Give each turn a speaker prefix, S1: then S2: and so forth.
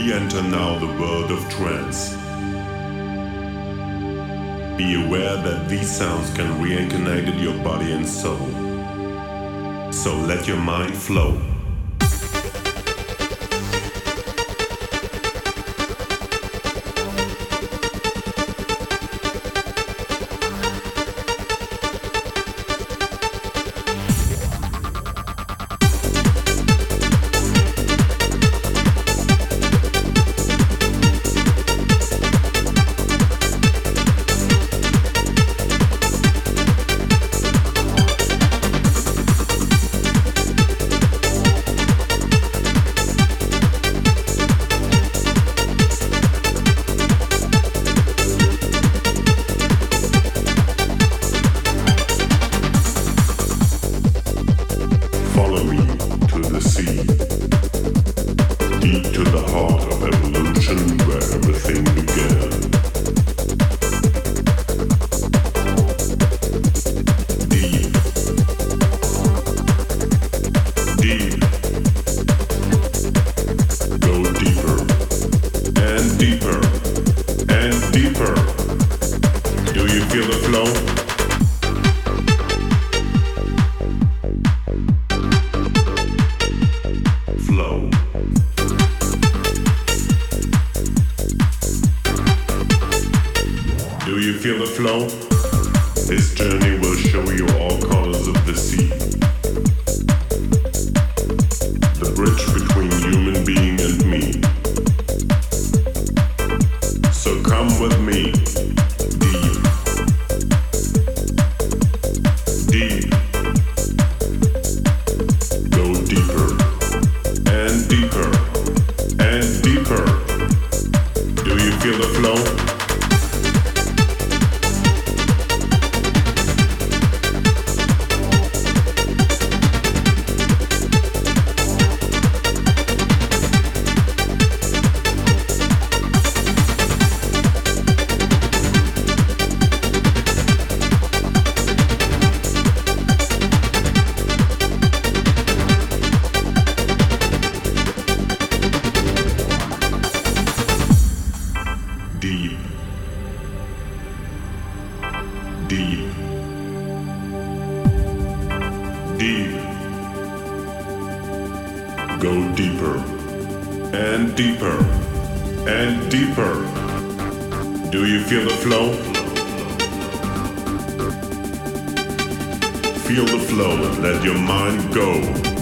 S1: We enter now the world of trance. Be aware that these sounds can reincarnate in your body and soul. So let your mind flow. Follow me to the sea, deep to the heart of evolution where everything began. Deep, deep, go deeper, and deeper, and deeper. Do you feel the flow? Flow. Do you feel the flow? This journey will show you all colors of the sea. The bridge between human being and me. So come with me. Deep. Deep. Go deeper. And deeper, and deeper. Do you feel the flow? Deep, deep, deep. Go deeper, and deeper, and deeper. Do you feel the flow? Feel the flow and let your mind go.